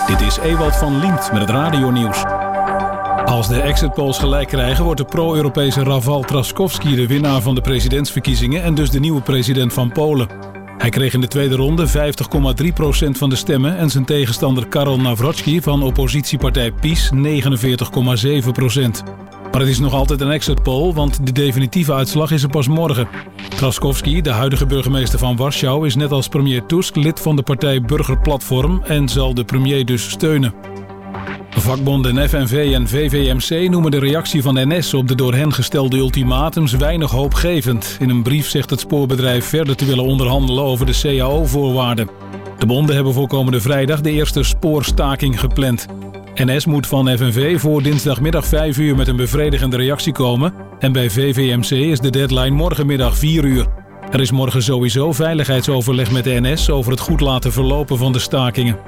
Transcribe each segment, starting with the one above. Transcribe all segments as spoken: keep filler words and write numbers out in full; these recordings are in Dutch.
Dit is Ewald van Liemt met het radionieuws. Als de exit polls gelijk krijgen, wordt de pro-Europese Rafał Trzaskowski de winnaar van de presidentsverkiezingen en dus de nieuwe president van Polen. Hij kreeg in de tweede ronde vijftig komma drie procent van de stemmen en zijn tegenstander Karol Nawrocki van oppositiepartij PiS negenenveertig komma zeven procent. Maar het is nog altijd een exit poll, want de definitieve uitslag is er pas morgen. Trzaskowski, de huidige burgemeester van Warschau, is net als premier Tusk lid van de partij Burgerplatform en zal de premier dus steunen. Vakbonden F N V en V V M C noemen de reactie van N S op de door hen gestelde ultimatums weinig hoopgevend. In een brief zegt het spoorbedrijf verder te willen onderhandelen over de C A O-voorwaarden. De bonden hebben voor komende vrijdag de eerste spoorstaking gepland. N S moet van F N V voor dinsdagmiddag vijf uur met een bevredigende reactie komen. En bij V V M C is de deadline morgenmiddag vier uur. Er is morgen sowieso veiligheidsoverleg met de N S over het goed laten verlopen van de stakingen.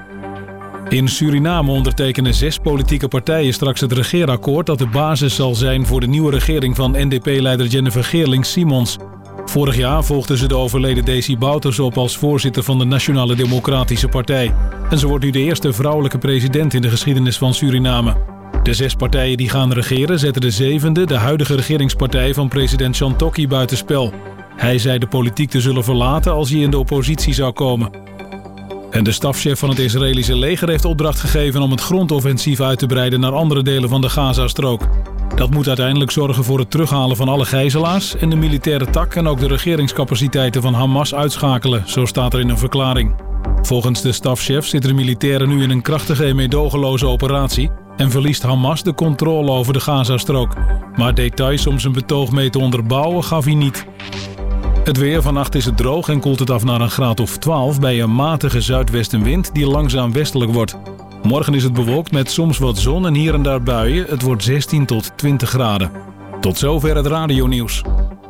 In Suriname ondertekenen zes politieke partijen straks het regeerakkoord dat de basis zal zijn voor de nieuwe regering van N D P-leider Jennifer Geerling-Simons. Vorig jaar volgde ze de overleden Desi Bouterse op als voorzitter van de Nationale Democratische Partij. En ze wordt nu de eerste vrouwelijke president in de geschiedenis van Suriname. De zes partijen die gaan regeren zetten de zevende, de huidige regeringspartij van president Chantokki, buitenspel. Hij zei de politiek te zullen verlaten als hij in de oppositie zou komen. En de stafchef van het Israëlische leger heeft opdracht gegeven om het grondoffensief uit te breiden naar andere delen van de Gazastrook. Dat moet uiteindelijk zorgen voor het terughalen van alle gijzelaars en de militaire tak en ook de regeringscapaciteiten van Hamas uitschakelen, zo staat er in een verklaring. Volgens de stafchef zitten de militairen nu in een krachtige en meedogenloze operatie en verliest Hamas de controle over de Gazastrook. Maar details om zijn betoog mee te onderbouwen gaf hij niet. Het weer, vannacht is het droog en koelt het af naar een graad of twaalf bij een matige zuidwestenwind die langzaam westelijk wordt. Morgen is het bewolkt met soms wat zon en hier en daar buien. Het wordt zestien tot twintig graden. Tot zover het radionieuws.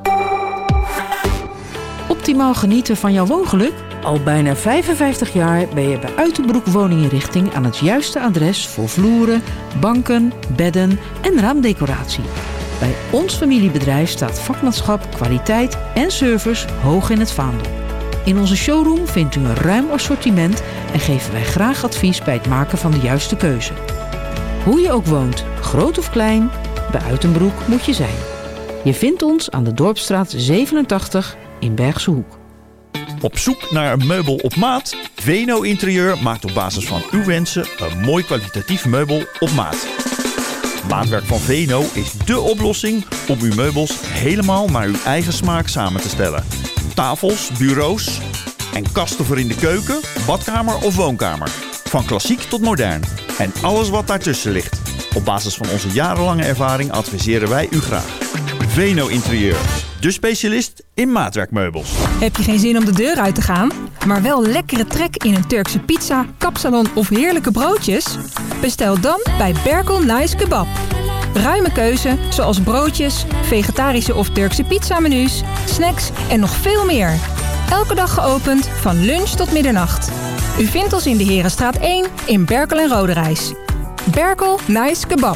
Optimaal genieten van jouw woongeluk? Al bijna vijfenvijftig jaar ben je bij Uitenbroek Woninginrichting aan het juiste adres voor vloeren, banken, bedden en raamdecoratie. Bij ons familiebedrijf staat vakmanschap, kwaliteit en service hoog in het vaandel. In onze showroom vindt u een ruim assortiment en geven wij graag advies bij het maken van de juiste keuze. Hoe je ook woont, groot of klein, bij Uitenbroek moet je zijn. Je vindt ons aan de Dorpsstraat zevenentachtig in Bergse Hoek. Op zoek naar een meubel op maat? Veno Interieur maakt op basis van uw wensen een mooi kwalitatief meubel op maat. Maatwerk van Veno is dé oplossing om uw meubels helemaal naar uw eigen smaak samen te stellen. Tafels, bureaus en kasten voor in de keuken, badkamer of woonkamer. Van klassiek tot modern en alles wat daartussen ligt. Op basis van onze jarenlange ervaring adviseren wij u graag. Veno Interieur, de specialist in maatwerkmeubels. Heb je geen zin om de deur uit te gaan, maar wel lekkere trek in een Turkse pizza, kapsalon of heerlijke broodjes? Bestel dan bij Berkel Nice Kebab. Ruime keuze zoals broodjes, vegetarische of Turkse pizzamenu's, snacks en nog veel meer. Elke dag geopend van lunch tot middernacht. U vindt ons in de Herenstraat één in Berkel en Roderijs. Berkel Nice Kebab.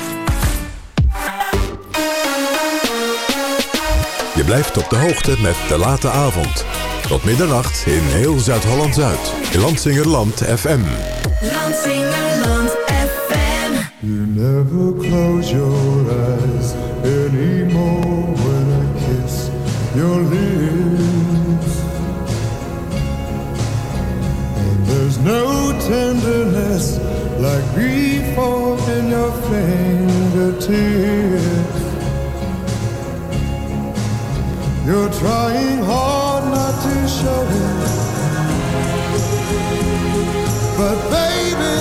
Je blijft op de hoogte met De Late Avond. Tot middernacht in heel Zuid-Holland-Zuid. Lansingerland F M. Lansingerland F M. You never close your eyes anymore when I kiss your lips. And there's no tenderness like before in your fingertips. You're trying hard not to show it, but baby,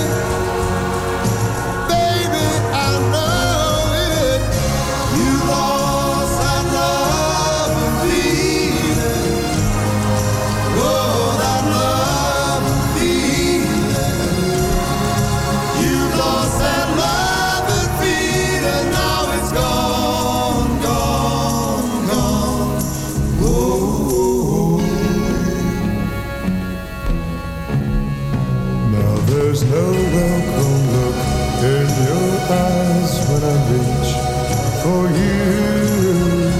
baby, I know it. You lost that love and feeling. Oh, that love and feeling. You lost that love and feeling. Now it's gone, gone, gone. Oh. Now there's no welcome look in your eyes when I reach for you.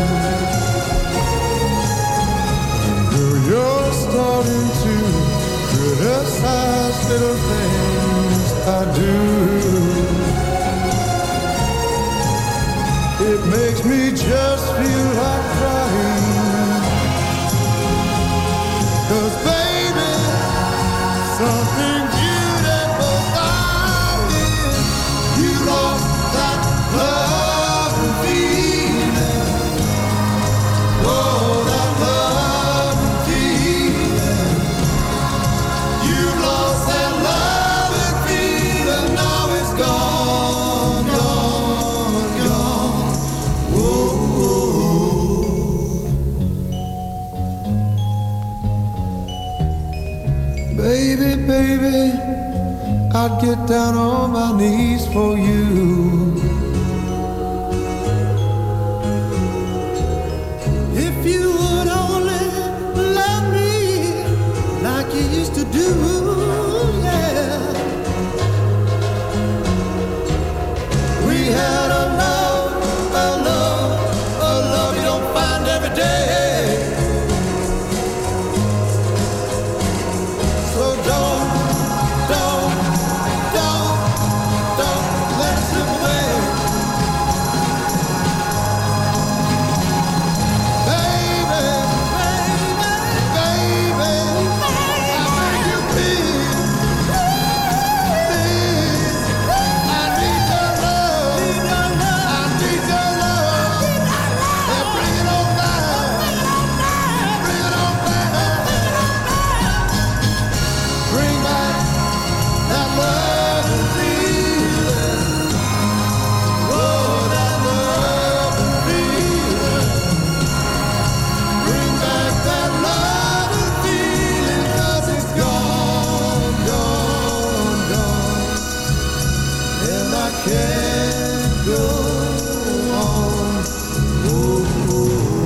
And girl, you're starting to criticize little things I do. It makes me just feel like crying. 'Cause baby, something beautiful about it. You lost that love and feeling. Oh, that love and feeling. You lost that love and feeling. Now it's gone, gone, gone. Baby, baby, I'd get down on my knees for you. If you would only love me like you used to do, yeah. We had a love, a love, a love you don't find every day. So don't, don't, don't, don't let it slip away. Baby, baby, baby, I beg you please, please, I need your love, I need your love, and bring it on back, bring it on back, bring back that love and feeling, oh, that love and feeling, bring back that love and feeling, 'cause it's gone, gone, gone, and I can't go on. Oh, oh.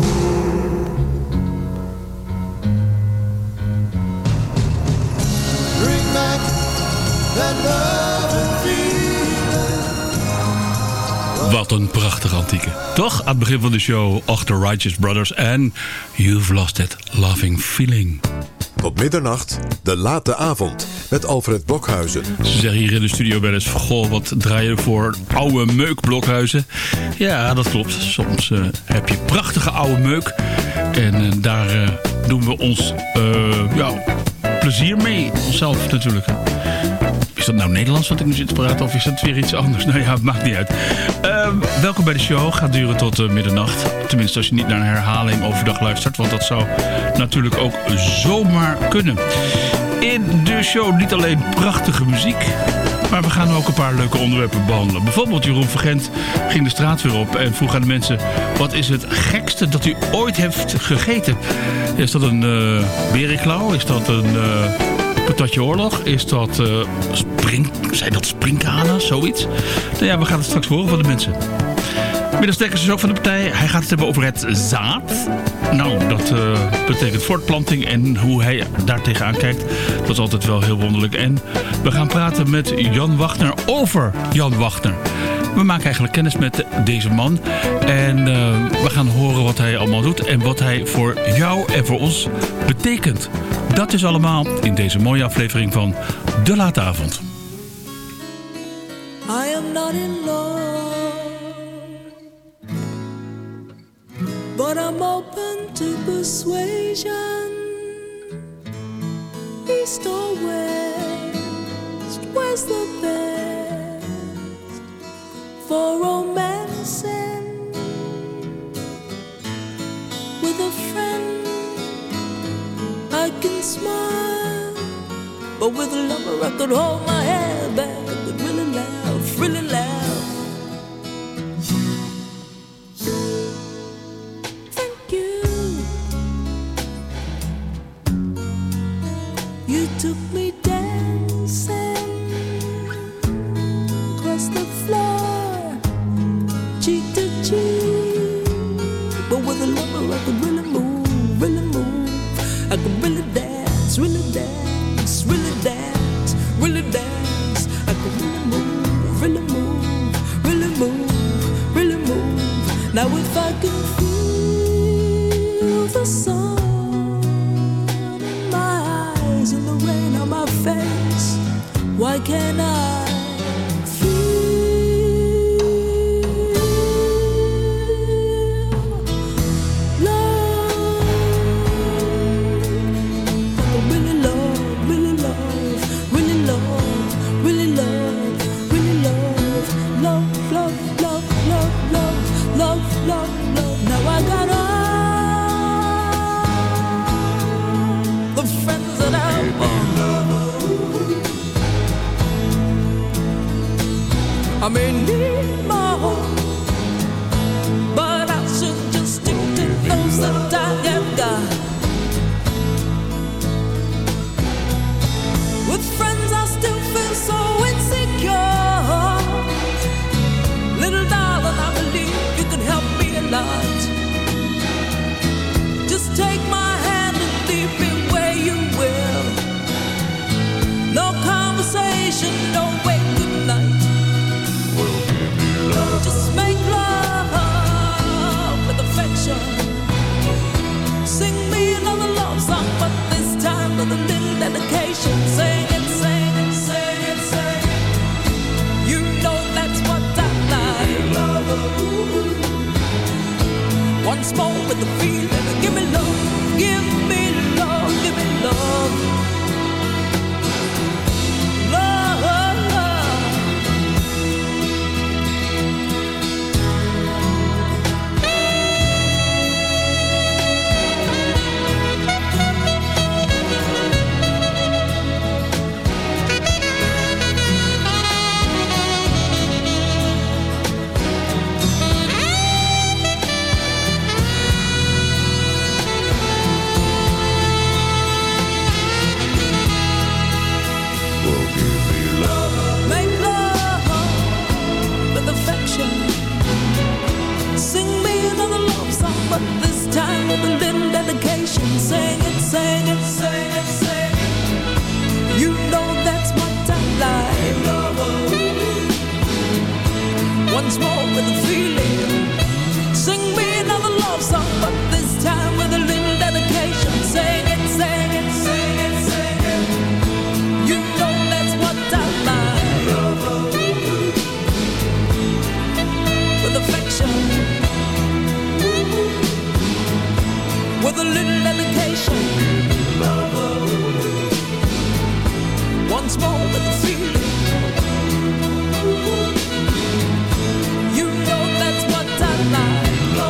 Bring back that love and feeling. Wat een prachtige antieke. Toch? Aan het begin van de show, achter Righteous Brothers en You've Lost That Loving Feeling. Tot middernacht, de late avond, met Alfred Blokhuizen. Ze zeggen hier in de studio wel eens van, goh, wat draai je voor oude meuk, Blokhuizen? Ja, dat klopt. Soms uh, heb je prachtige oude meuk. En uh, daar uh, doen we ons uh, ja, plezier mee. Onszelf natuurlijk. Hè. Is dat nou Nederlands wat ik nu zit te praten of is dat weer iets anders? Nou ja, het maakt niet uit. Uh, welkom bij de show. Gaat duren tot uh, middernacht. Tenminste als je niet naar een herhaling overdag luistert. Want dat zou natuurlijk ook zomaar kunnen. In de show niet alleen prachtige muziek. Maar we gaan ook een paar leuke onderwerpen behandelen. Bijvoorbeeld Jeroen Vergent ging de straat weer op en vroeg aan de mensen: wat is het gekste dat u ooit heeft gegeten? Is dat een uh, berenklauw? Is dat een uh, patatje oorlog? Is dat uh, spring... zijn dat sprinkhanen? Zoiets? Nou ja, we gaan het straks horen van de mensen. Middels Dekkers is ook van de partij. Hij gaat het hebben over het zaad. Nou, dat uh, betekent voortplanting en hoe hij daar tegenaan kijkt. Dat is altijd wel heel wonderlijk. En we gaan praten met Jan Wachtner over Jan Wachtner. We maken eigenlijk kennis met deze man. En uh, we gaan horen wat hij allemaal doet en wat hij voor jou en voor ons betekent. Dat is allemaal in deze mooie aflevering van De Late Avond. I am not in love, but I'm open to persuasion. East or west, where's the best for romancing? With a friend I can smile, but with a lover I could hold my head back. I could really laugh, really laugh. Took me dancing across the floor, cheek to cheek. But with a lover I could really move, really move. I could really dance, really dance, really dance, really dance. I could can I feel love? Like I really love, really love, really love, really love, really love, love, love, love, love, love, love, love, love. Now I got all the friends that I want. I may need more, but I should just stick to those that I have got. With friends I still feel so insecure. Little darling, I believe you can help me a lot. Just take my hand and lead me where you will. No conversation, no wait, good night. Just make love with affection. Sing me another love song, but this time with a little dedication. Sing it, sing it, sing it, sing it. You know that's what I like. Once more with the feeling. Give me love, give me love, give me love. But this time with a little dedication. Sing it, sing it, sing it, sing it. You know that's what I like. Once more with a feeling. Sing me another love song, but this time with a little dedication. Sing it, sing it, sing it, sing it. You know that's what I like. With affection. With a little dedication. Once more with the feeling. You know that's what I like.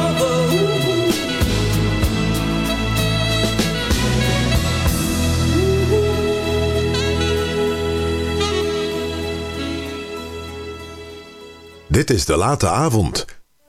Dit is De Late Avond.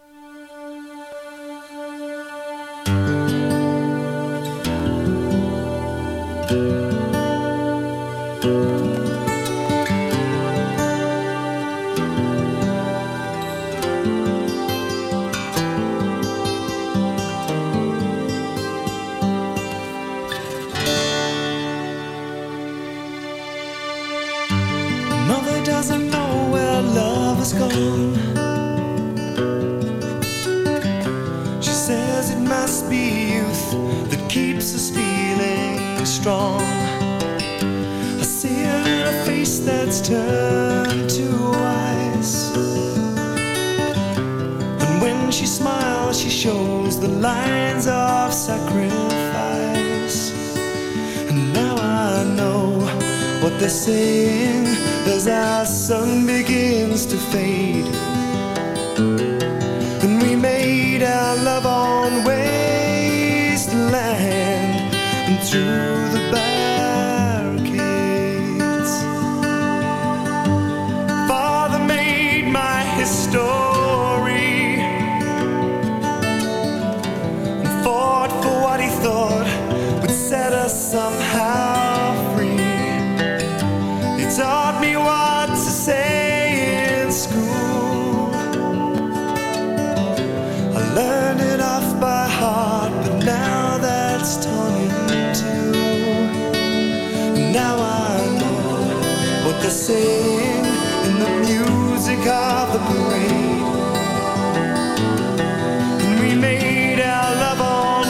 Mother doesn't know where love has gone. She says it must be youth that keeps us feeling strong. I see her in a face that's turned to ice, and when she smiles she shows the lines of sacrifice. And now I know what they're saying as our sun begins to fade, and we made our love on wasteland and through the barricades. Father made my history and fought for what he thought would set us somehow free. He taught me what to say in school. I learned it off by heart, but now that's torn in two. Now I know what they're saying in the music of the parade. And we made our love on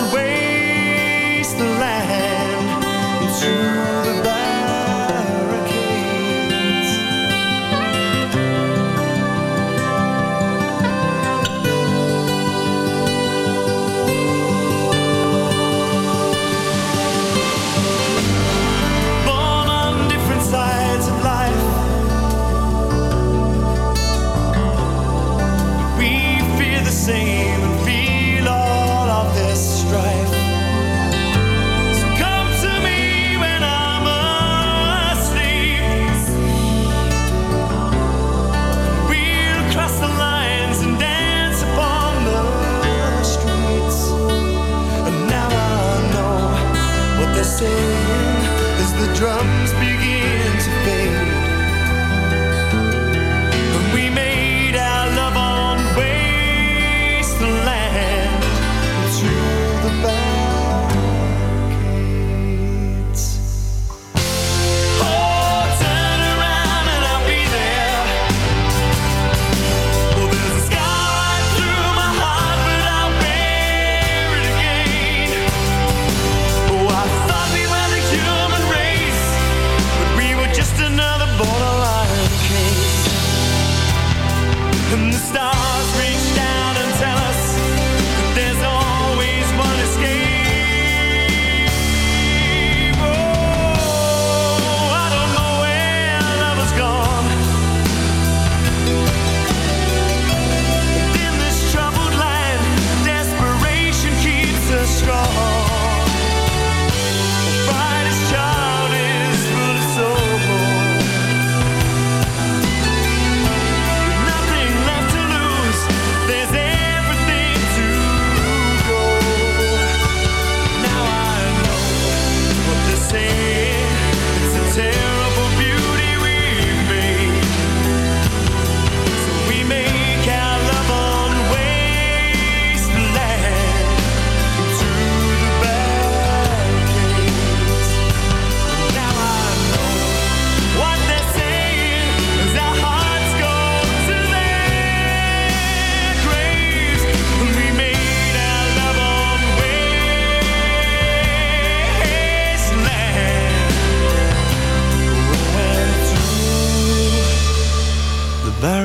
wasteland and through the barricades.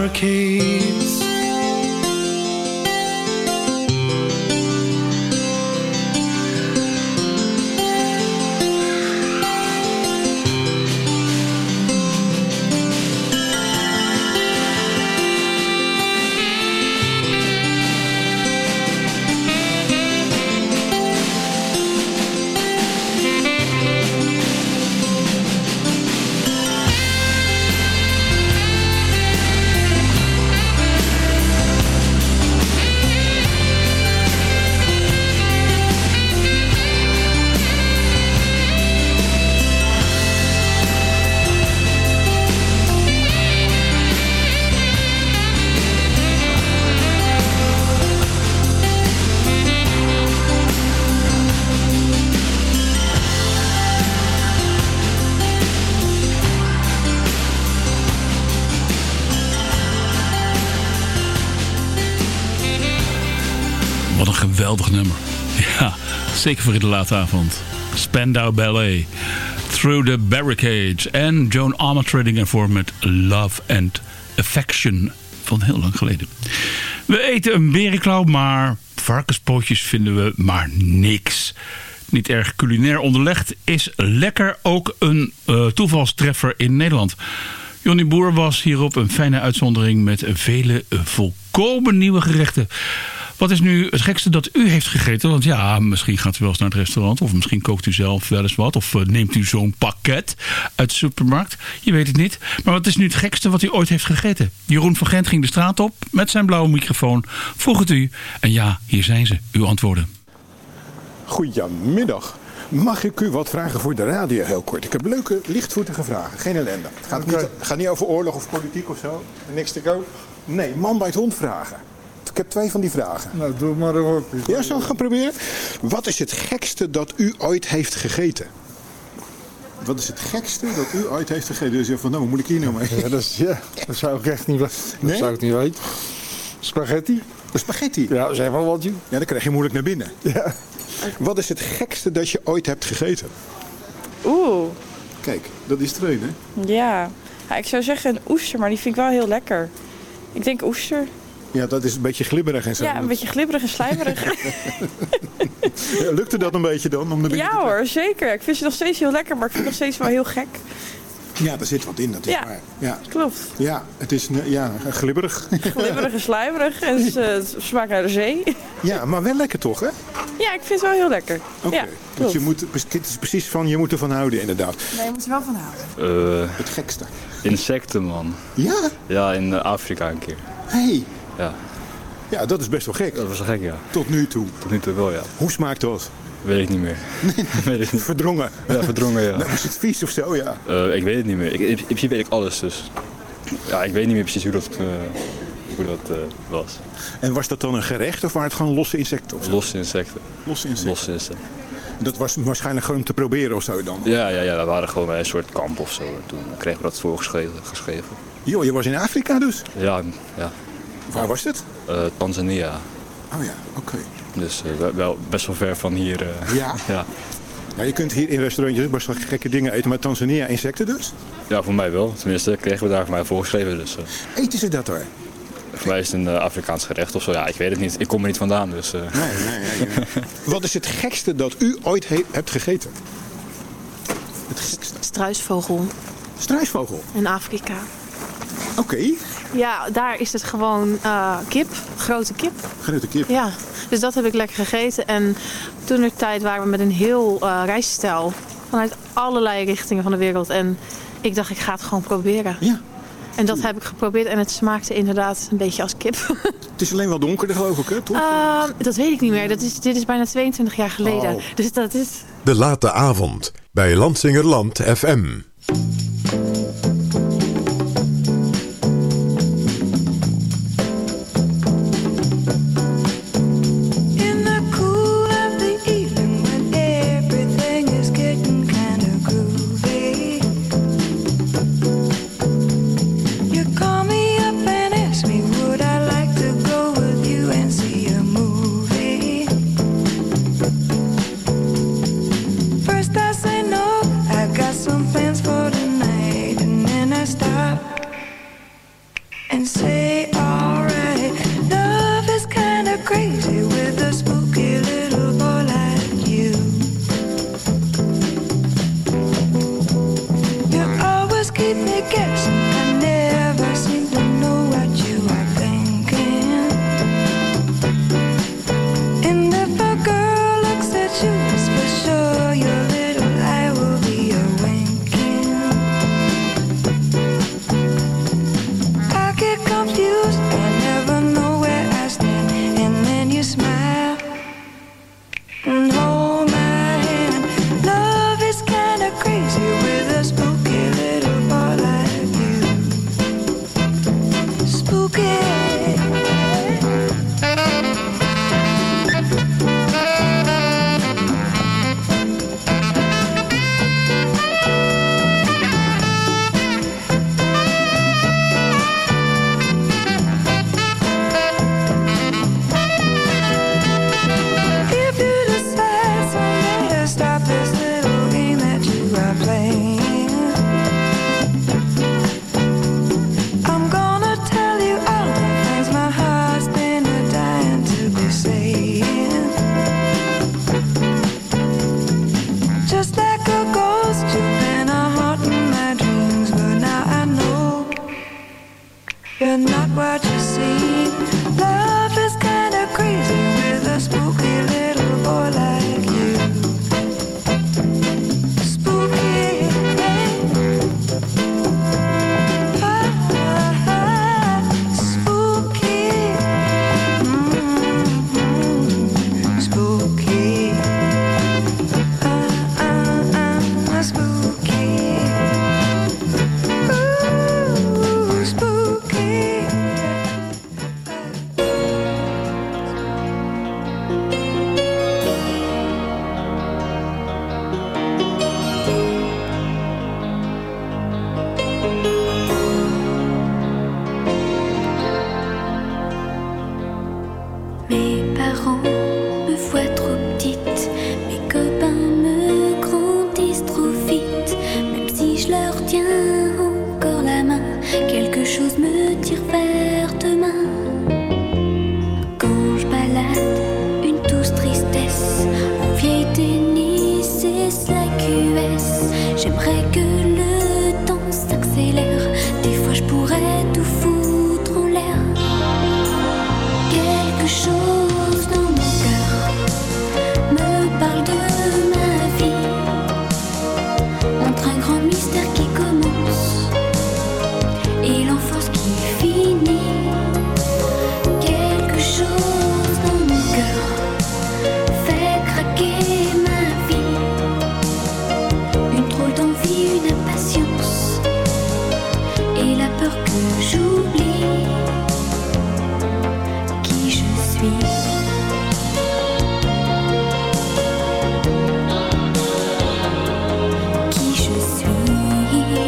barricades. Wat een geweldig nummer. Ja, zeker voor in de late avond. Spandau Ballet, Through the Barricades. En Joan Armatrading ervoor met Love and Affection. Van heel lang geleden. We eten een berenklauw, maar varkenspootjes vinden we maar niks. Niet erg culinair onderlegd, is lekker ook een uh, toevalstreffer in Nederland. Johnny Boer was hierop een fijne uitzondering met vele uh, volkomen nieuwe gerechten. Wat is nu het gekste dat u heeft gegeten? Want ja, misschien gaat u wel eens naar het restaurant. Of misschien kookt u zelf wel eens wat. Of uh, neemt u zo'n pakket uit de supermarkt. Je weet het niet. Maar wat is nu het gekste wat u ooit heeft gegeten? Jeroen van Gent ging de straat op met zijn blauwe microfoon. Vroeg het u. En ja, hier zijn ze. Uw antwoorden. Goedemiddag. Mag ik u wat vragen voor de radio heel kort? Ik heb leuke, lichtvoetige vragen. Geen ellende. Het gaat, niet, het gaat niet over oorlog of politiek of zo. Niks te koop. Nee, man bij het hond vragen. Ik heb twee van die vragen. Nou, doe maar even. Ja, zal ik gaan proberen? Wat is het gekste dat u ooit heeft gegeten? Wat is het gekste dat u ooit heeft gegeten? Dus je zegt van, nou, wat moet ik hier nou mee? Ja, dat, is, ja, dat zou ik echt niet weten. Dat Nee? zou ik niet weten. Spaghetti. Spaghetti? Ja, zeg maar wat je. Ja, dan krijg je moeilijk naar binnen. Ja. Wat is het gekste dat je ooit hebt gegeten? Oeh, Kijk, dat is treun, hè? ja. ja. Ik zou zeggen een oester, maar die vind ik wel heel lekker. Ik denk oester. Ja, dat is een beetje glibberig en zo. Ja, een beetje glibberig en slijmerig. Ja, lukte dat een beetje dan? Om de binnen Ja te hoor, zeker. Ik vind ze nog steeds heel lekker, maar ik vind het nog steeds wel heel gek. Ja, daar zit wat in, dat is Ja. waar. Ja, Klopt. ja, het is eh, ja, glibberig. Glibberig en slijmerig en het, eh, het smaakt naar de zee. Ja, maar wel lekker toch, hè? Ja, ik vind het wel heel lekker. Oké, Ja, want klopt. je moet, het is precies van, je moet ervan houden inderdaad. Nee, je moet er wel van houden. Uh, Het gekste. insecten, man. Ja? Ja, in Afrika een keer. Hey. Ja, Ja, dat is best wel gek. dat was gek, ja. Tot nu toe. Tot nu toe wel, ja. Hoe smaakt dat? Weet ik niet meer. weet ik niet. Verdrongen. Ja, verdrongen, ja. Nou, is het vies of zo, ja? Uh, ik weet het niet meer. Ik, in principe weet ik alles, dus... Ja, ik weet niet meer precies hoe dat, uh, hoe dat uh, was. En was dat dan een gerecht of waren het gewoon losse insecten? Of zo? Losse insecten. Losse insecten. Losse insecten. Dat was waarschijnlijk gewoon te proberen of zo dan? Ja, ja, ja, we waren gewoon bij een soort kamp of zo. En toen kregen we dat voorgeschreven. Geschreven. Joh, je was in Afrika dus? Ja, ja. Waar was het? Uh, Tanzania. Oh ja, oké. Dus uh, wel best wel ver van hier. Uh, Ja? ja. Ja, je kunt hier in restaurantjes best wel gekke dingen eten, maar Tanzania insecten dus? Ja, voor mij wel. Tenminste, kregen we daar voor mij voorgeschreven. Dus, uh, Eten ze dat hoor? voor mij is het een uh, Afrikaans gerecht of zo. Ja, ik weet het niet. Ik kom er niet vandaan, dus... Uh... Nee, nee, nee, nee. Wat is het gekste dat u ooit he- hebt gegeten? Het gekste? Struisvogel Struisvogel? in Afrika. Oké. Ja, daar is het gewoon uh, kip, grote kip. Grote kip. Ja, dus dat heb ik lekker gegeten. En toen de tijd waren we met een heel uh, reisstel vanuit allerlei richtingen van de wereld. En ik dacht, ik ga het gewoon proberen. Ja. En dat heb ik geprobeerd en het smaakte inderdaad een beetje als kip. Het is alleen wel donkerder geloof ik, hè? Toch? Uh, dat weet ik niet meer. Dat is, dit is bijna tweeëntwintig jaar geleden. Oh. Dus dat is... De late avond bij Lansingerland F M. In the cool of the evening when everything is getting kind of groovy, you call me up and ask me would I like to go with you and see a movie. First I say no, I've got some plans for tonight. and say, alright. Love is kinda crazy with a spooky little boy like you. You always keep me guessing. I never seem to know what you are thinking. And if a girl looks at you, it's for sure your little eye will be a winking. I get confused, I never know where I stand. And then you smile and hold my hand. Love is kinda crazy with a spooky little boy like you. Spooky. If you decide someday to stop this little game that you are playing, I'm gonna tell you all the things my heart's been a dying to be saying. Just like a ghost, you've been a haunting my dreams, but now I know you're not what you seem. Love is kinda crazy with a spooky little boy like you. Spooky. Ah, ah, ah, spooky. Mm-hmm. Spooky. Ah, ah, ah, spooky. Ooh, spooky. Mes parents me voient trop petite, mes copains me grandissent trop vite. Même si je leur tiens encore la main, quelque chose me tire vers demain. Quand je balade une douce tristesse en vieille tennis et sa Q S, j'aimerais que le temps s'accélère. Des fois je pourrais tout foutre en l'air. Quelque chose dans mon cœur me parle de ma vie, entre un grand mystère qui commence et l'enfance qui finit. Quelque chose dans mon cœur fait craquer ma vie, une drôle d'envie, une impatience et la peur que j'oublie qui je suis. Qui je suis.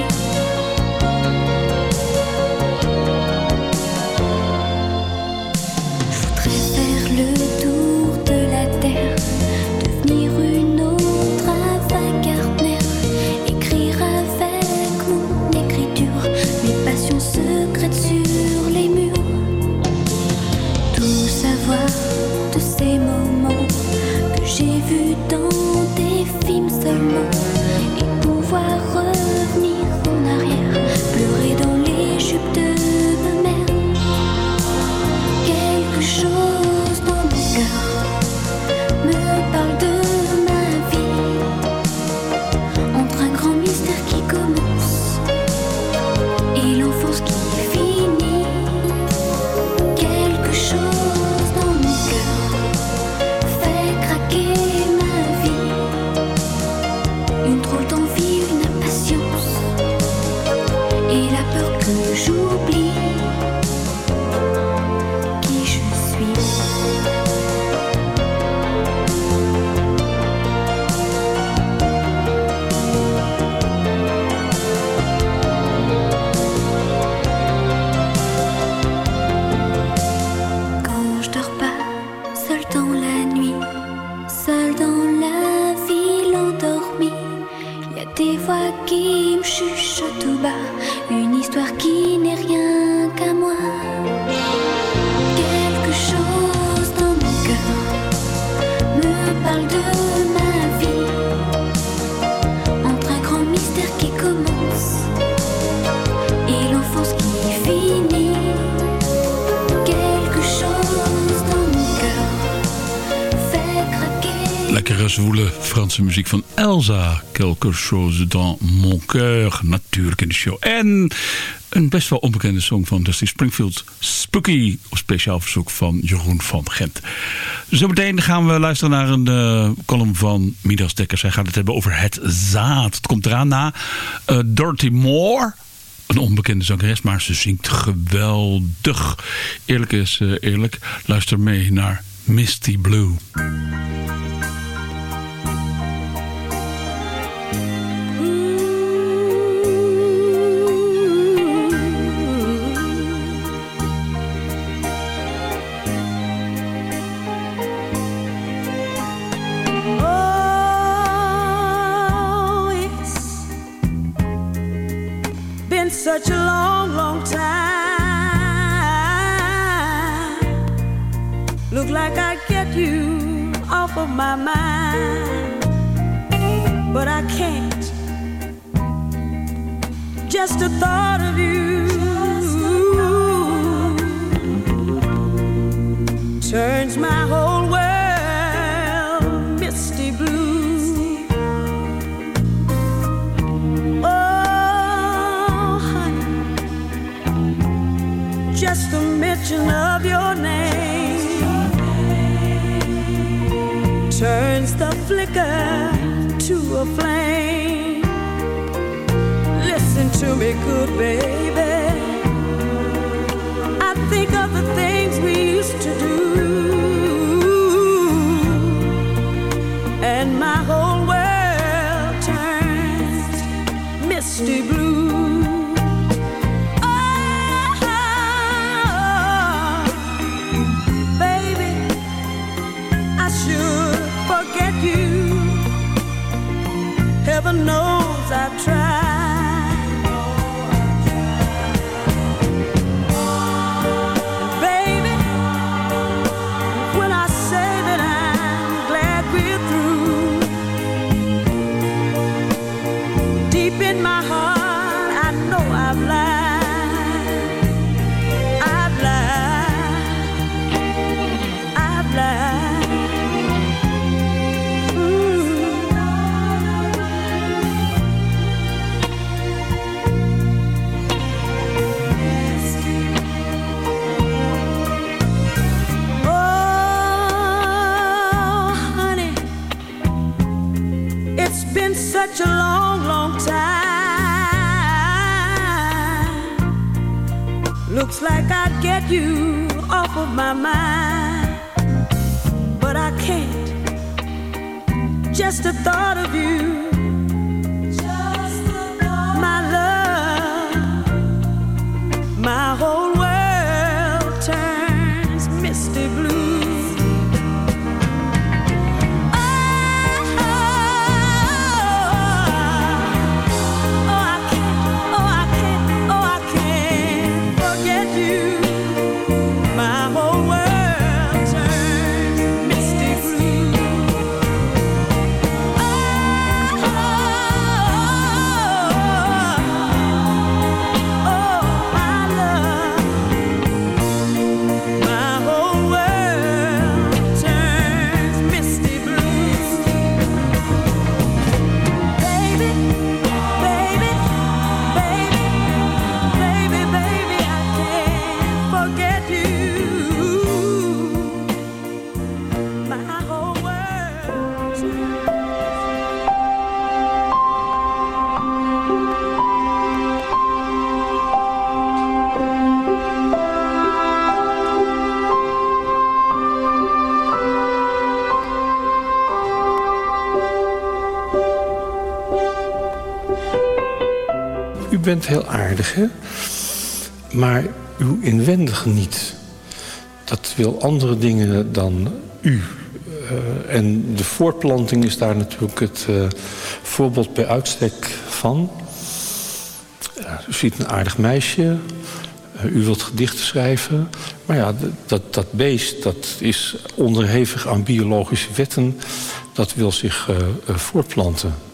Je voudrais faire le tour de la terre, devenir une autre avant-gardner, écrire avec mon écriture mes passions secrètes sur les murs. Tout savoir de ces moments que j'ai vus dans des films seulement, et pouvoir revenir en arrière, pleurer dans les jupes de ma mère. Quelque chose dans mon cœur me parle de ma vie, entre un grand mystère qui commence et l'enfance qui finit. Quelque chose dans mon cœur fait craquer ma vie, une drôle d'envie, une impatience et la peur que j'oublie qui je suis. Quand je dors pas, seul dans la nuit, seul dans la ville endormie, y a des voix qui me chuchotent tout bas, une histoire qui n'est rien qu'à moi. lekkere, zwoele Franse muziek van Elsa. Quelque chose dans mon cœur. Natuurlijk in de show. En een best wel onbekende song van Dusty Springfield. Spooky. Op speciaal verzoek van Jeroen van Gent. Zometeen gaan we luisteren naar een uh, column van Midas Dekkers. Hij gaat het hebben over het zaad. Het komt eraan na uh, Dorothy Moore. Een onbekende zangeres, maar ze zingt geweldig. Eerlijk is uh, eerlijk. Luister mee naar Misty Blue. Such a long, long time. Look like I get you off of my mind, but I can't. Just the thought of you turns my whole world misty blue. Just the mention of your name turns the flicker to a flame. Listen to me, good baby. I think of the things we used to do, and my whole world turns misty blue. Heaven knows I've tried. Baby, when I say that I'm glad we're through, deep in my heart I know I've lied. I've lied. I've lied. Such a long, long time. Looks like I'd get you off of my mind, but I can't. Just the thought of you, just the thought. My love, my whole world turns misty blue. U bent heel aardig, hè? Maar uw inwendige niet. Dat wil andere dingen dan u. Uh, en de voortplanting is daar natuurlijk het uh, voorbeeld bij uitstek van. Uh, u ziet een aardig meisje. Uh, u wilt gedichten schrijven. Maar ja, dat, dat beest dat is onderhevig aan biologische wetten. Dat wil zich uh, uh, voortplanten.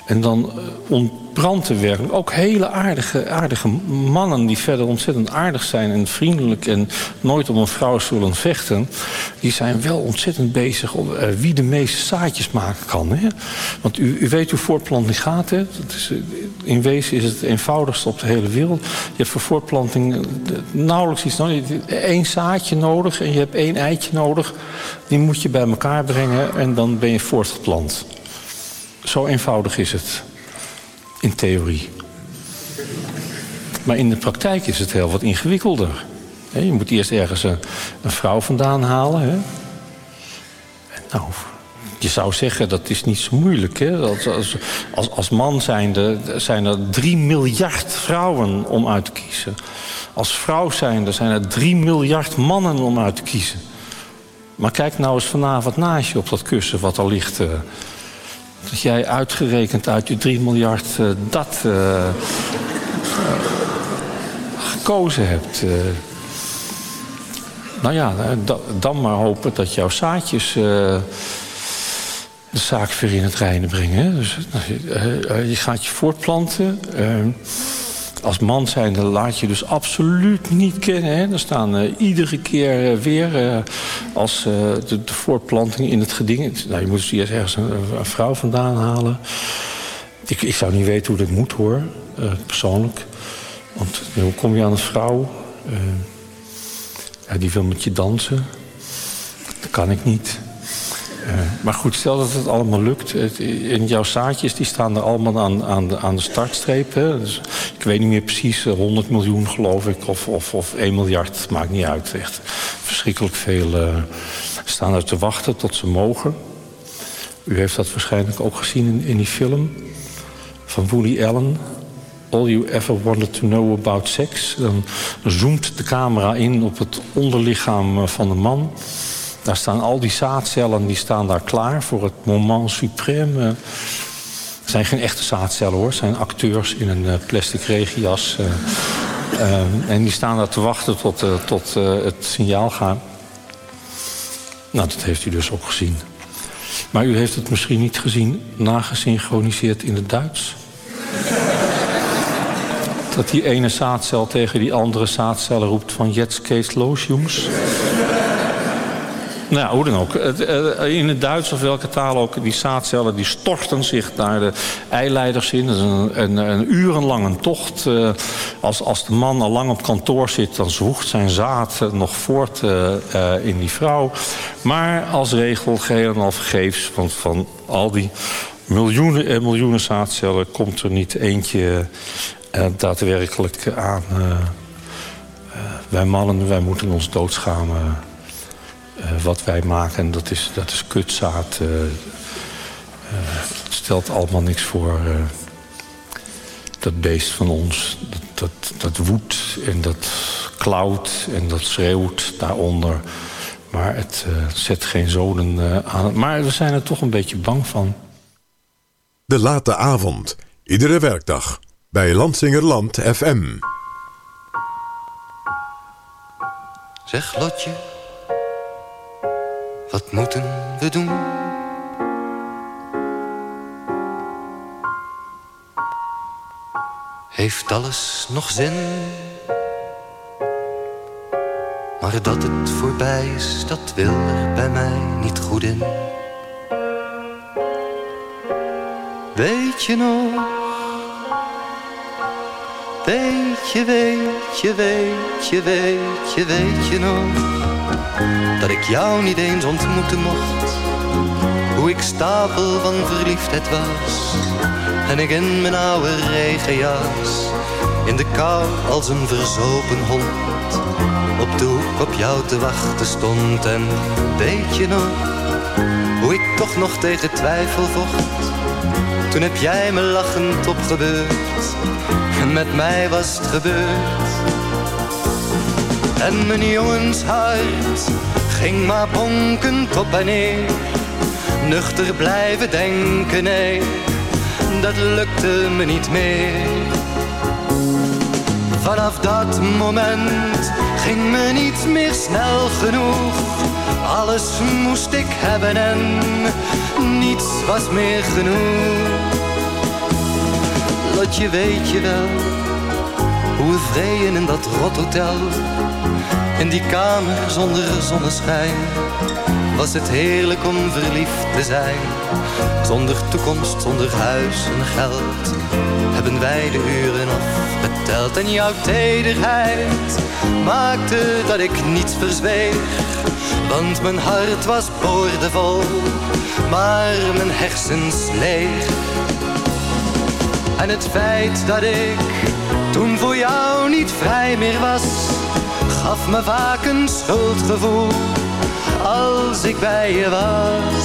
En dan uh, ontbrandt de werking. Ook hele aardige, aardige mannen die verder ontzettend aardig zijn en vriendelijk en nooit om een vrouw zullen vechten. Die zijn wel ontzettend bezig om uh, wie de meeste zaadjes maken kan. Hè? Want u, u weet hoe voortplanting gaat. Hè? Dat is, in wezen is het het eenvoudigste op de hele wereld. Je hebt voor voortplanting uh, nauwelijks iets nodig. Je hebt één zaadje nodig en je hebt één eitje nodig. Die moet je bij elkaar brengen en dan ben je voortgeplant. Zo eenvoudig is het. In theorie. Maar in de praktijk is het heel wat ingewikkelder. Je moet eerst ergens een, een vrouw vandaan halen. Hè? En nou, je zou zeggen dat is niet zo moeilijk. Hè? Als, als, als, als man zijn er, zijn er drie miljard vrouwen om uit te kiezen. Als vrouw zijn er, zijn er drie miljard mannen om uit te kiezen. Maar kijk nou eens vanavond naast je op dat kussen wat er ligt. Uh, dat jij uitgerekend uit je drie miljard uh, dat uh, uh, gekozen hebt. Uh, nou ja, da, dan maar hopen dat jouw zaadjes uh, de zaak weer in het reine brengen. Hè? Dus, uh, uh, je gaat je voortplanten. Uh, Als man zijnde laat je dus absoluut niet kennen. Hè? Er staan uh, iedere keer uh, weer uh, als uh, de, de voortplanting in het geding. Nou, je moet dus eerst ergens een, een vrouw vandaan halen. Ik, ik zou niet weten hoe dat moet hoor, uh, persoonlijk. Want uh, hoe kom je aan een vrouw? Uh, ja, die wil met je dansen. Dat kan ik niet. Uh, maar goed, stel dat het allemaal lukt. En jouw zaadjes die staan er allemaal aan, aan, de, aan de startstreep. Hè? Dus, ik weet niet meer precies, honderd miljoen geloof ik. Of, of, of één miljard, maakt niet uit. Echt verschrikkelijk veel uh, staan er te wachten tot ze mogen. U heeft dat waarschijnlijk ook gezien in, in die film van Woody Allen. All You Ever Wanted to Know About Sex. Dan zoomt de camera in op het onderlichaam van de man. Daar staan al die zaadcellen, die staan daar klaar voor het moment suprême. Het zijn geen echte zaadcellen hoor, het zijn acteurs in een plastic regenjas. Uh, uh, en die staan daar te wachten tot, uh, tot uh, het signaal gaat. Nou, dat heeft u dus ook gezien. Maar u heeft het misschien niet gezien, nagesynchroniseerd in het Duits. Dat die ene zaadcel tegen die andere zaadcellen roept van jetzt geht's los, jongens. Nou, hoe dan ook. In het Duits of welke taal ook, die zaadcellen die storten zich naar de eileiders in. Dat is een, een, een urenlange tocht. Als, als de man al lang op kantoor zit, dan zwoegt zijn zaad nog voort uh, uh, in die vrouw. Maar als regel geheel en al vergeefs, want van al die miljoenen en miljoenen zaadcellen komt er niet eentje uh, daadwerkelijk aan. Uh, uh, wij mannen, wij moeten ons doodschamen. Uh, wat wij maken, dat is, dat is kutzaad. Uh, uh, het stelt allemaal niks voor. Uh, dat beest van ons, dat, dat, dat woedt en dat klauwt en dat schreeuwt daaronder. Maar het uh, zet geen zoden uh, aan. Maar we zijn er toch een beetje bang van. De late avond, iedere werkdag, bij Lansingerland F M. Zeg Lotje, wat moeten we doen? Heeft alles nog zin? Maar dat het voorbij is, dat wil er bij mij niet goed in. Weet je nog? Weet je, weet je, weet je, weet je, weet je nog? Dat ik jou niet eens ontmoeten mocht. Hoe ik stapel van verliefdheid was. En ik in mijn oude regenjas in de kou als een verzopen hond op de hoek op jou te wachten stond. En weet je nog hoe ik toch nog tegen twijfel vocht? Toen heb jij me lachend opgebeurd en met mij was het gebeurd. En mijn jongenshart ging maar bonkend op en neer. Nuchter blijven denken, nee, dat lukte me niet meer. Vanaf dat moment ging me niet meer snel genoeg. Alles moest ik hebben en niets was meer genoeg. Lotje, weet je wel hoe we vreden in dat rothotel, in die kamer zonder zonneschijn, was het heerlijk om verliefd te zijn. Zonder toekomst, zonder huis en geld, hebben wij de uren afgeteld. En jouw tederheid maakte dat ik niets verzweeg, want mijn hart was boordevol, maar mijn hersens leeg. En het feit dat ik toen voor jou niet vrij meer was, gaf me vaak een schuldgevoel als ik bij je was.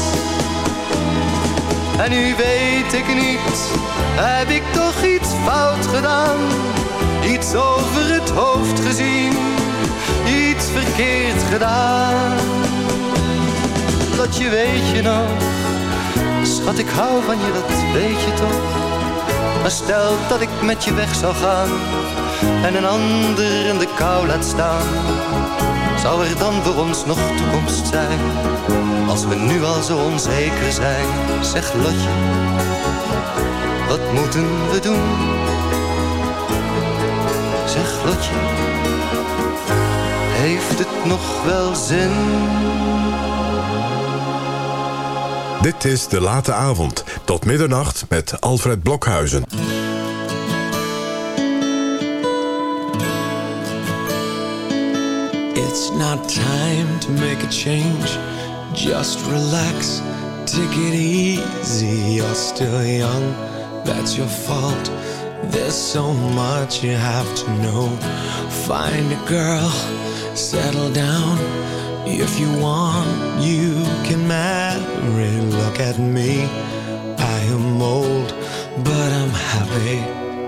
En nu weet ik niet, heb ik toch iets fout gedaan, iets over het hoofd gezien, iets verkeerd gedaan. Dat je weet je nog, schat, ik hou van je, dat weet je toch. Maar stel dat ik met je weg zou gaan en een ander in de kou laat staan, zou er dan voor ons nog toekomst zijn, als we nu al zo onzeker zijn? Zeg Lotje, wat moeten we doen? Zeg Lotje, heeft het nog wel zin? Dit is De Late Avond, tot middernacht met Alfred Blokhuizen. It's not time to make a change. Just relax, take it easy. You're still young, that's your fault. There's so much you have to know. Find a girl, settle down. If you want, you can marry. Look at me, I am old, but I'm happy.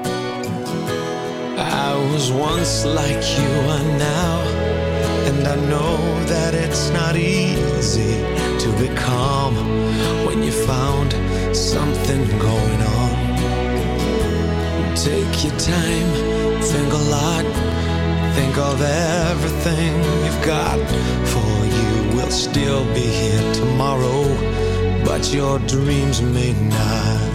I was once like you are now, and I know that it's not easy to be calm when you found something going on. Take your time, think a lot, think of everything you've got. For you will still be here tomorrow, but your dreams may not.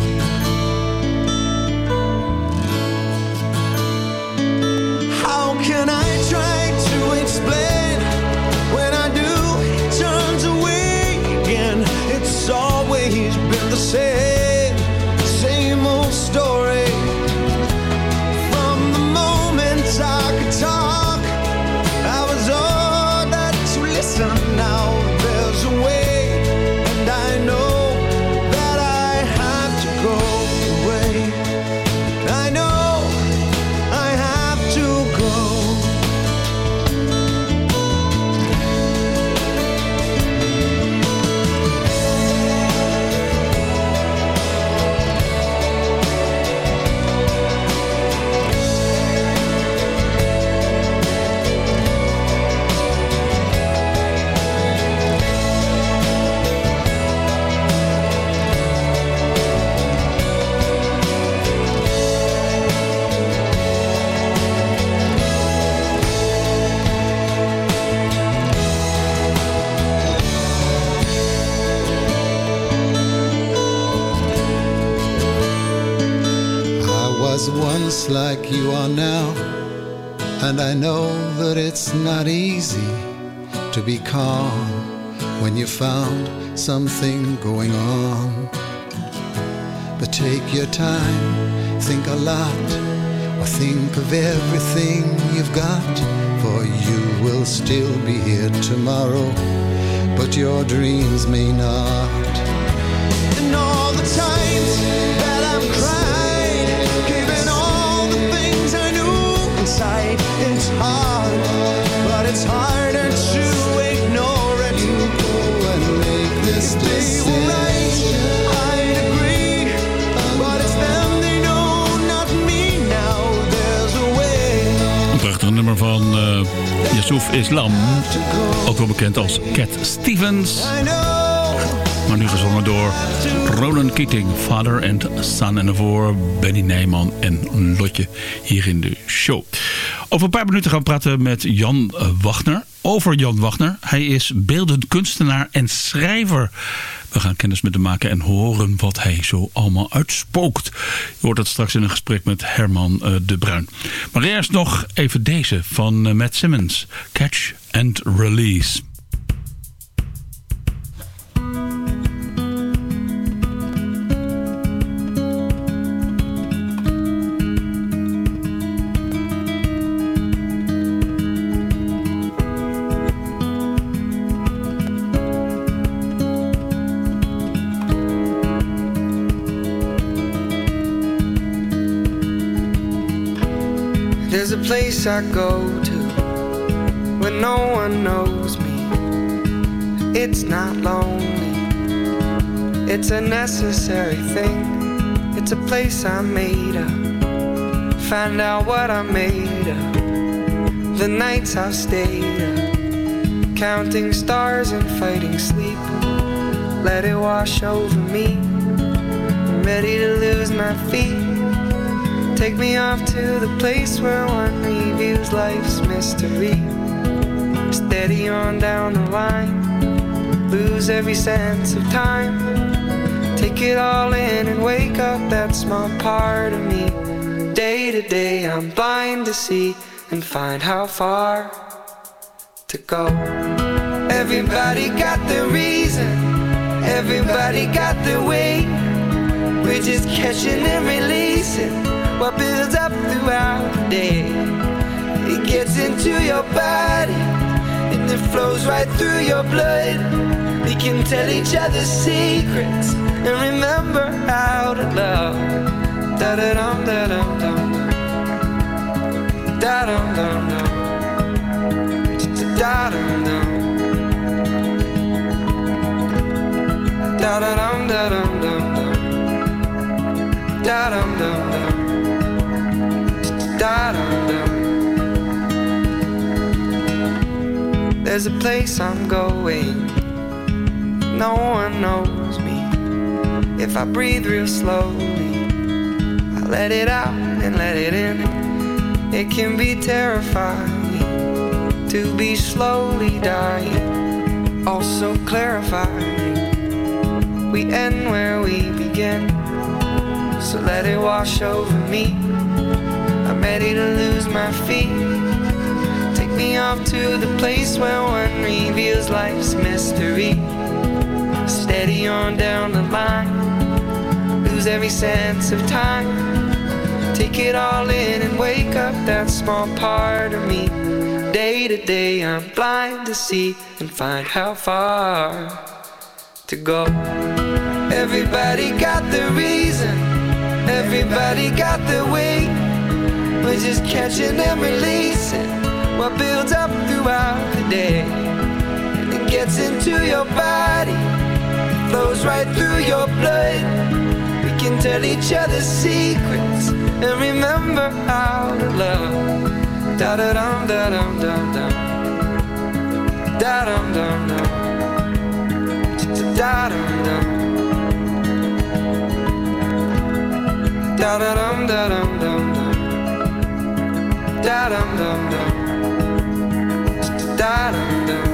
How can I try to explain when I do, it turns away again? It's always been the same, same old story. From the moment I could talk, I was ordered to listen. Now there's a way, and I know that I have to go away. I know I have to go. Was once like you are now, and I know that it's not easy to be calm when you found something going on. But take your time, think a lot, or think of everything you've got, for you will still be here tomorrow, but your dreams may not. And all the times that I've cried, giving all the things I knew inside, it's hard, but it's harder to ignore it. You go and make this decision. They were right, I'd agree, but it's them, they know, not me. Now there's a way. Een prachtig nummer van uh, Yusuf Islam, ook wel bekend als Cat Stevens. Maar nu gezongen door Ronan Keating, Father and Son. En daarvoor Benny Nijman en Lotje hier in de show. Over een paar minuten gaan we praten met Jan Wagner. Over Jan Wagner. Hij is beeldend kunstenaar en schrijver. We gaan kennis met hem maken en horen wat hij zo allemaal uitspookt. Je hoort dat straks in een gesprek met Herman uh, de Bruin. Maar eerst nog even deze van uh, Matt Simmons. Catch and Release. There's a place I go to when no one knows me. It's not lonely, it's a necessary thing. It's a place I made up, find out what I made up. The nights I've stayed up, counting stars and fighting sleep. Let it wash over me, I'm ready to lose my feet. Take me off to the place where one reviews life's mystery. Steady on down the line, lose every sense of time. Take it all in and wake up that small part of me. Day to day I'm blind to see and find how far to go. Everybody got their reason, everybody got their way. We're just catching and releasing what builds up throughout the day. It gets into your body and it flows right through your blood. We can tell each other secrets and remember how to love. Da da dum da dum dum, da dum dum dum, da dum dum, da da dum da dum dum dum, da dum dum dum. There's a place I'm going, no one knows me. If I breathe real slowly, I let it out and let it in. It can be terrifying to be slowly dying, also clarifying. We end where we begin, so let it wash over me. I'm ready to lose my feet. Take me off to the place where one reveals life's mystery. Steady on down the line, lose every sense of time. Take it all in and wake up that small part of me. Day to day I'm blind to see and find how far to go. Everybody got their reason, everybody got their way. We're just catching and releasing what builds up throughout the day. And it gets into your body, flows right through your blood. We can tell each other secrets and remember how to love. Da da dum da dum dum dum, da dum dum dum, da dum dum, da da dum da dum dum dum. Da dum dum dum, da dum dum.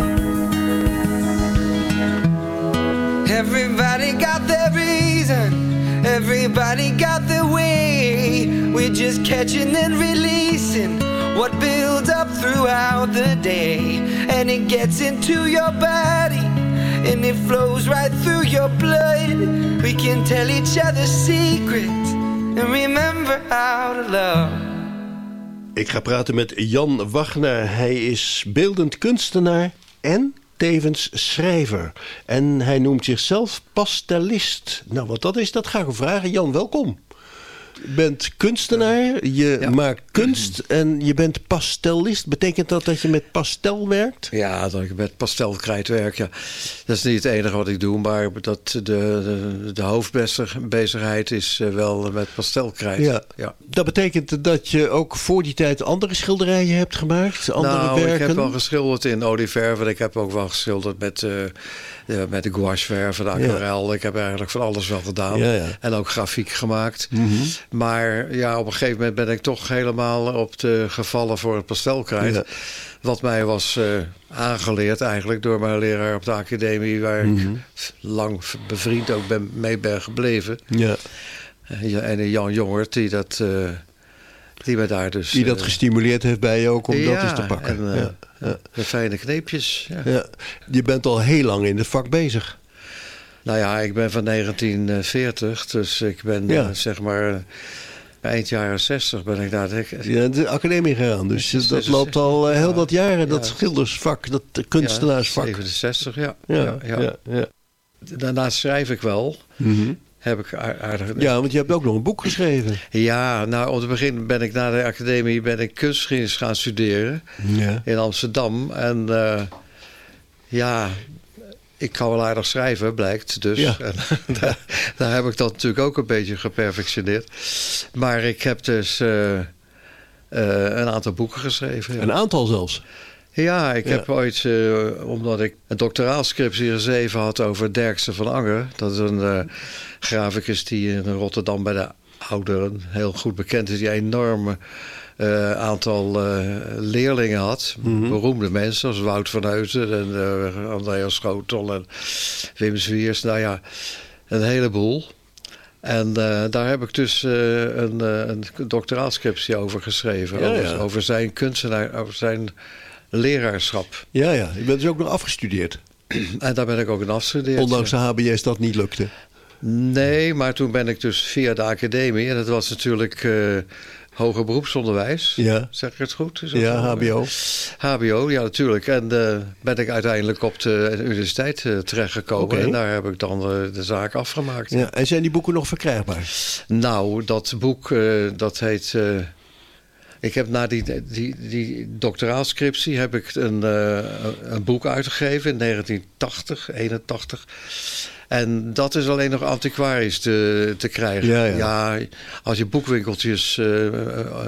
Everybody got their reason, everybody got their way. We're just catching and releasing what builds up throughout the day. And it gets into your body and it flows right through your blood. We can tell each other secrets and remember how to love. Ik ga praten met Jan Wagner. Hij is beeldend kunstenaar en tevens schrijver. En hij noemt zichzelf pastelist. Nou, wat dat is, dat ga ik hem vragen. Jan, welkom. Je bent kunstenaar, je ja. maakt kunst en je bent pastellist. Betekent dat dat je met pastel werkt? Ja, dat ik met pastelkrijt werk, ja. Dat is niet het enige wat ik doe, maar dat de, de, de hoofdbezigheid is wel met pastelkrijt. Ja. Ja. Dat betekent dat je ook voor die tijd andere schilderijen hebt gemaakt? Andere nou, werken? ik heb wel geschilderd in olieverf. Ik heb ook wel geschilderd met, uh, uh, met de gouacheverf, de aquarel. Ja. Ik heb eigenlijk van alles wel gedaan. Ja, ja. En ook grafiek gemaakt. Mm-hmm. Maar ja, op een gegeven moment ben ik toch helemaal op de gevallen voor het pastelkrijt. Ja. Wat mij was uh, aangeleerd eigenlijk door mijn leraar op de academie... waar Mhm. ik lang bevriend ook ben, mee ben gebleven. Ja. Uh, en Jan Jongert, die dat... Uh, die me daar dus... Die dat uh, gestimuleerd heeft bij je ook om ja, dat eens te pakken. En, uh, ja. Ja. de fijne kneepjes. Ja. Ja. Je bent al heel lang in het vak bezig. Nou ja, ik ben van negentien veertig, dus ik ben Ja. uh, zeg maar... Uh, eind jaren zestig ben ik naar de, ja, de academie gegaan. Dus dat loopt al uh, heel wat jaren, dat ja. schildersvak, dat kunstenaarsvak. Ja, zevenenzestig, ja. Ja, ja, ja. ja, ja. Daarnaast schrijf ik wel. Mm-hmm. Heb ik aardig... Ja, want je hebt ook nog een boek geschreven. Ja, nou, op het begin ben ik na de academie ben ik kunstgeschiedenis gaan studeren. Ja. In Amsterdam. En uh, ja, ik kan wel aardig schrijven, blijkt dus. Ja. En, daar, daar heb ik dat natuurlijk ook een beetje geperfectioneerd. Maar ik heb dus uh, uh, een aantal boeken geschreven. Ja. Een aantal zelfs? Ja, ik Ja. heb ooit, uh, omdat ik een doctoraalscriptie geschreven had over Derksen van Anger. Dat is een uh, graficus die in Rotterdam bij de ouderen heel goed bekend is. Die een enorme uh, aantal uh, leerlingen had. Mm-hmm. Beroemde mensen zoals Wout van Heuten en uh, Andreas Schotel en Wim Zwiers. Nou ja, een heleboel. En uh, daar heb ik dus uh, een, uh, een doctoraalscriptie over geschreven. Ja, over, ja. over zijn kunstenaar, over zijn leraarschap. Ja, ja. Je bent dus ook nog afgestudeerd. En daar ben ik ook in afgestudeerd. Ondanks de H B S dat niet lukte. Nee, maar toen ben ik dus via de academie... en dat was natuurlijk uh, hoger beroepsonderwijs. Ja. Zeg ik het goed? Is dat Ja, zo? H B O. H B O, ja natuurlijk. En uh, ben ik uiteindelijk op de universiteit uh, terechtgekomen. Oké. En daar heb ik dan uh, de zaak afgemaakt. Ja. En zijn die boeken nog verkrijgbaar? Nou, dat boek, uh, dat heet... Uh, ik heb na die, die, die doctoraalscriptie heb ik een, uh, een boek uitgegeven in negentien tachtig, eenentachtig. En dat is alleen nog antiquarisch te, te krijgen. Ja, ja. ja, als je boekwinkeltjes... Uh, uh,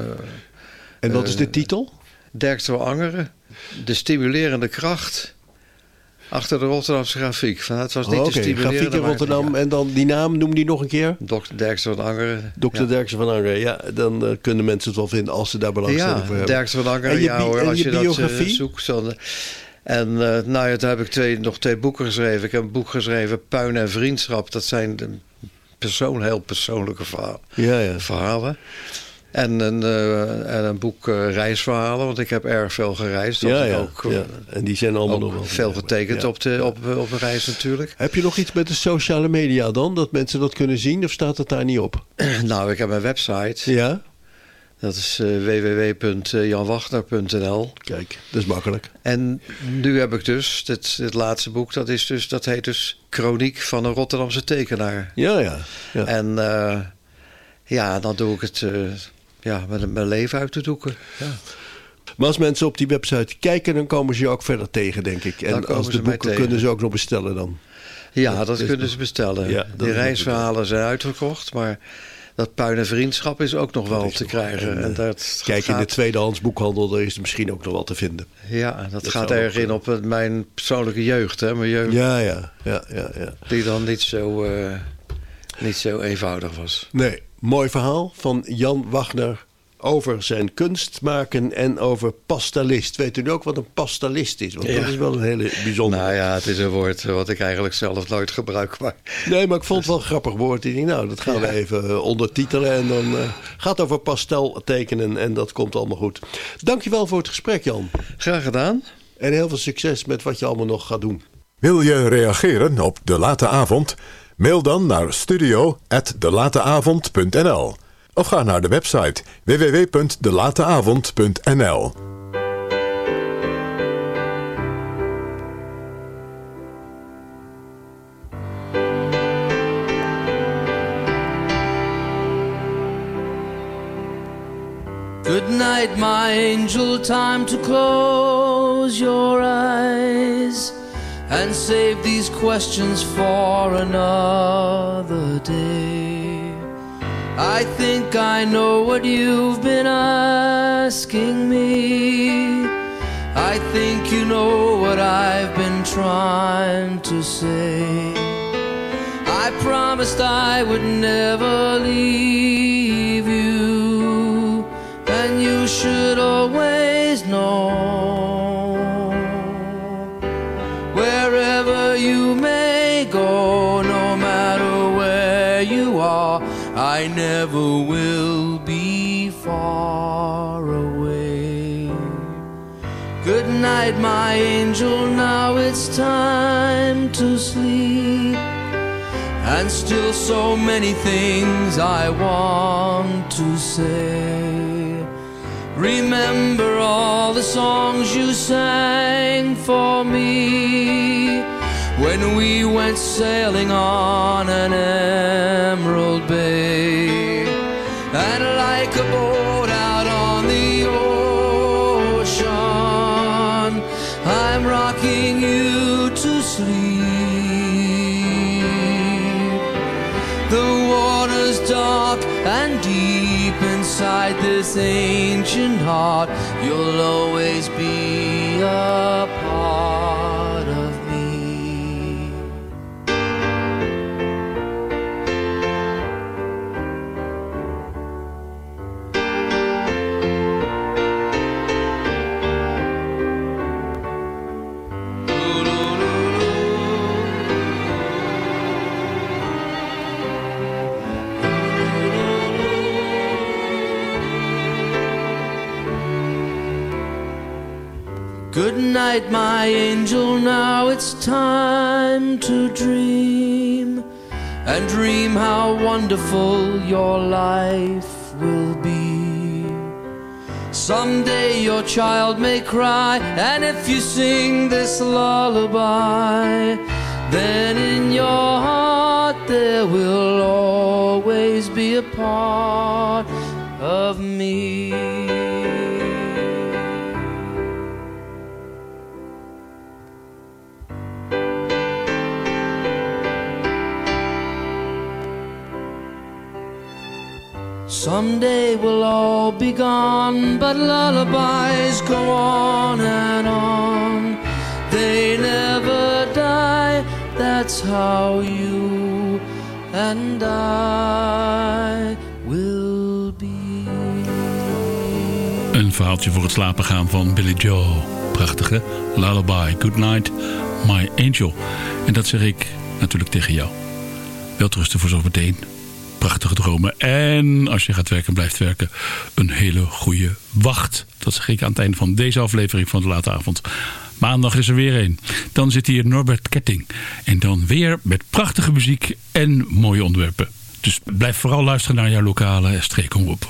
En wat uh, is de titel? Derksen van Angeren. De stimulerende kracht achter de Rotterdamse grafiek. Van, het was niet Oh, de Oké, stimulerende... grafiek in maar- Rotterdam. En dan die naam, noem die nog een keer. dokter Derksen van Angeren. dokter Ja. Derksen van Angeren. Ja, dan uh, kunnen mensen het wel vinden als ze daar belangstelling Ja, voor hebben. Derksen van Angeren, En je ja bi- hoor, en als je je, dat biografie? uh, zoekt. Dan, en uh, nou ja, toen heb ik twee, nog twee boeken geschreven. Ik heb een boek geschreven, Puin en Vriendschap. Dat zijn de persoon, heel persoonlijke verhaal, Ja, ja. verhalen. En een, uh, en een boek uh, reisverhalen, want ik heb erg veel gereisd. Dat Ja, ik ja, ook, uh, ja. En die zijn allemaal ook nog wel veel getekend Ja. op, de, op, op een reis natuurlijk. Heb je nog iets met de sociale media dan? Dat mensen dat kunnen zien? Of staat het daar niet op? Nou, ik heb een website. Ja? Dat is uh, w w w punt jan wagner punt n l. Kijk, dat is makkelijk. En nu heb ik dus, dit, dit laatste boek, dat, is dus, dat heet dus Chroniek van een Rotterdamse tekenaar. Ja, ja. ja. En uh, ja, dan doe ik het uh, ja, met mijn leven uit te doeken. Ja. Maar als mensen op die website kijken, dan komen ze je ook verder tegen, denk ik. Dan En komen als ze de mij boeken tegen. kunnen ze ook nog bestellen dan. Ja, Dat dat, is kunnen nog- ze bestellen. Ja, dat Die is reisverhalen zijn uitverkocht, maar dat Puin en Vriendschap is ook nog wel is te nog- krijgen. en, En, uh, dat Kijk in de gaat, tweedehands boekhandel, daar is er misschien ook nog wel te vinden. ja, dat, dat gaat zou erg ook, in op het- mijn persoonlijke jeugd. Hè? Mijn jeugd Ja, ja, ja, ja, ja. die dan niet zo, uh, niet zo eenvoudig was. Nee, mooi verhaal van Jan Wagner over zijn kunst maken en over pastelist. Weet u nu ook wat een pastelist is? Want Ja. dat is wel een hele bijzondere. Nou ja, het is een woord wat ik eigenlijk zelf nooit gebruik. Maar Nee, maar ik vond het wel een grappig woord. Ik denk, nou, dat gaan we Ja. even uh, ondertitelen. En dan uh, gaat over pastel tekenen en dat komt allemaal goed. Dankjewel voor het gesprek, Jan. Graag gedaan. En heel veel succes met wat je allemaal nog gaat doen. Wil je reageren op De Late Avond? Mail dan naar studio at delateavond punt n l of ga naar de website w w w punt delateavond punt n l. Good night, my angel, time to close your eyes and save these questions for another day. I think I know what you've been asking me. I think you know what I've been trying to say. I promised I would never leave I never will be far away. Good night, my angel, now it's time to sleep. And still so many things I want to say. Remember all the songs you sang for me when we went sailing on an emerald bay. And like a boat out on the ocean, I'm rocking you to sleep. The water's dark and deep inside this ancient heart. You'll always be a part of me. Good night, my angel, now it's time to dream. And dream how wonderful your life will be. Someday your child may cry, and if you sing this lullaby, then in your heart there will always be a part of me. Someday we'll all be gone, but lullabies go on and on. They never die, that's how you and I will be. Een verhaaltje voor het slapen gaan van Billy Joel. Prachtig, hè? Lullaby, good night, my angel. En dat zeg ik natuurlijk tegen jou. Welterusten voor zometeen. Prachtige dromen. En als je gaat werken en blijft werken, een hele goede wacht. Dat zeg ik aan het einde van deze aflevering van De Late Avond. Maandag is er weer een. Dan zit hier Norbert Ketting. En dan weer met prachtige muziek en mooie onderwerpen. Dus blijf vooral luisteren naar jouw lokale streekomroep.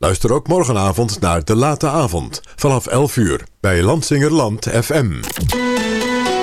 Luister ook morgenavond naar De Late Avond vanaf elf uur bij Lansingerland F M.